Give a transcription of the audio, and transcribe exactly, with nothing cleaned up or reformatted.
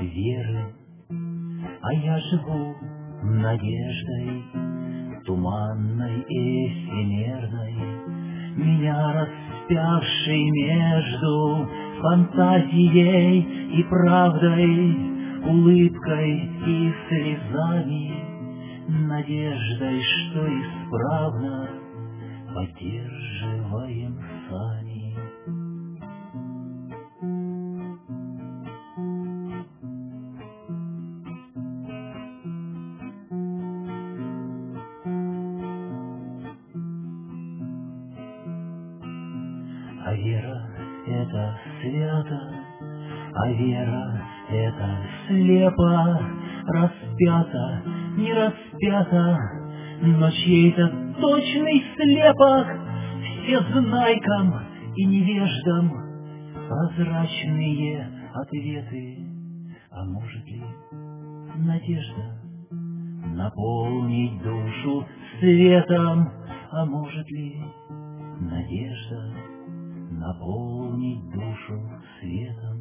веры, а я живу надеждой, туманной и эфемерной, меня распявшей между фантазией и правдой, улыбкой и слезами, надеждой, что исправно поддерживаем сами. А вера — это свято, а вера — это слепо, распята, не распята, но чей-то точный слепок, всезнайкам и невеждам прозрачные ответы. А может ли надежда наполнить душу светом? А может ли надежда наполнить душу светом?